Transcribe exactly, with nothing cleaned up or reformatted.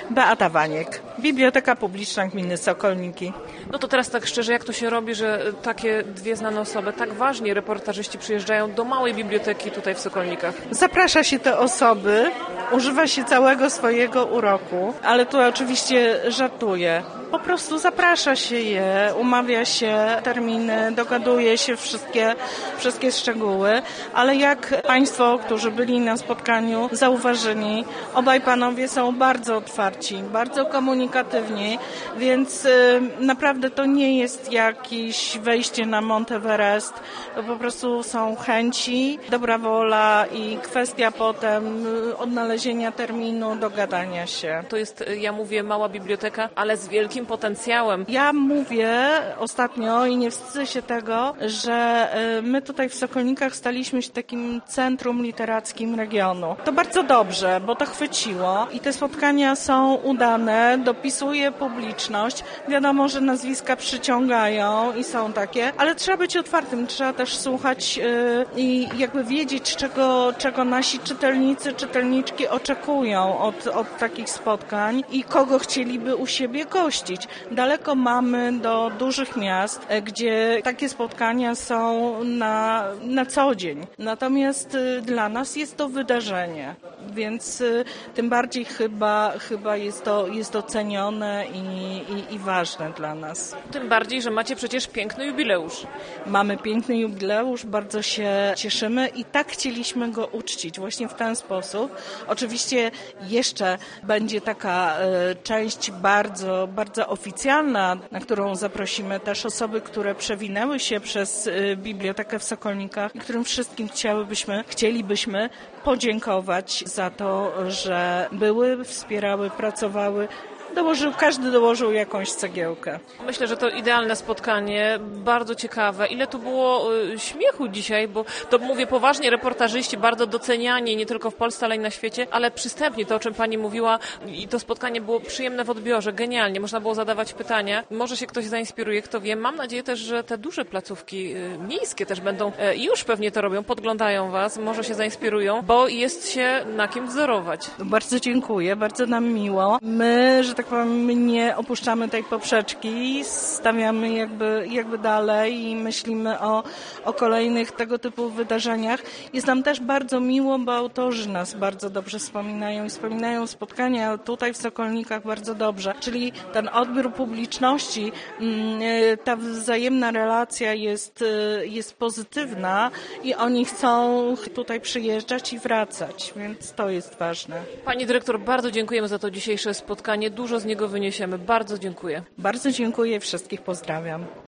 Beata Waniek, Biblioteka Publiczna Gminy Sokolniki. No to teraz tak szczerze, jak to się robi, że takie dwie znane osoby, tak ważni reportażyści przyjeżdżają do małej biblioteki tutaj w Sokolnikach? Zaprasza się te osoby, używa się całego swojego uroku, ale tu oczywiście żartuję. Po prostu zaprasza się je, umawia się terminy, dogaduje się wszystkie, wszystkie szczegóły, ale jak Państwo, którzy byli na spotkaniu, zauważyli, obaj panowie są bardzo otwarci, bardzo komunikatywni, więc y, naprawdę to nie jest jakieś wejście na Mount Everest, to po prostu są chęci, dobra wola i kwestia potem odnalezienia terminu, dogadania się. To jest, ja mówię, mała biblioteka, ale z wielkim potencjałem. Ja mówię ostatnio i nie wstydzę się tego, że my tutaj w Sokolnikach staliśmy się takim centrum literackim regionu. To bardzo dobrze, bo to chwyciło i te spotkania są udane, dopisuje publiczność. Wiadomo, że nazwiska przyciągają i są takie, ale trzeba być otwartym, trzeba też słuchać i jakby wiedzieć, czego, czego nasi czytelnicy, czytelniczki oczekują od, od takich spotkań i kogo chcieliby u siebie gościć. Daleko mamy do dużych miast, gdzie takie spotkania są na, na co dzień. Natomiast dla nas jest to wydarzenie, więc tym bardziej chyba, chyba jest to, jest to cenione i, i, i ważne dla nas. Tym bardziej, że macie przecież piękny jubileusz. Mamy piękny jubileusz, bardzo się cieszymy i tak chcieliśmy go uczcić właśnie w ten sposób. Oczywiście jeszcze będzie taka e, część bardzo, bardzo oficjalna, na którą zaprosimy też osoby, które przewinęły się przez e, bibliotekę w Sokolnikach i którym wszystkim chciałybyśmy, chcielibyśmy podziękować za to, że były, wspierały, pracowały. Dołożył, każdy dołożył jakąś cegiełkę. Myślę, że to idealne spotkanie, bardzo ciekawe. Ile tu było y, śmiechu dzisiaj, bo to mówię poważnie, reportażyści bardzo doceniani, nie tylko w Polsce, ale i na świecie, ale przystępnie to, o czym pani mówiła i to spotkanie było przyjemne w odbiorze, genialnie, można było zadawać pytania. Może się ktoś zainspiruje, kto wie. Mam nadzieję też, że te duże placówki y, miejskie też będą, y, już pewnie to robią, podglądają was, może się zainspirują, bo jest się na kim wzorować. Bardzo dziękuję, bardzo nam miło. My, że tak powiem, nie opuszczamy tej poprzeczki, stawiamy jakby, jakby dalej i myślimy o, o kolejnych tego typu wydarzeniach. Jest nam też bardzo miło, bo autorzy nas bardzo dobrze wspominają i wspominają spotkania tutaj w Sokolnikach bardzo dobrze. Czyli ten odbiór publiczności, ta wzajemna relacja jest, jest pozytywna i oni chcą tutaj przyjeżdżać i wracać, więc to jest ważne. Pani dyrektor, bardzo dziękujemy za to dzisiejsze spotkanie. Dużo z niego wyniesiemy. Bardzo dziękuję. Bardzo dziękuję, wszystkich pozdrawiam.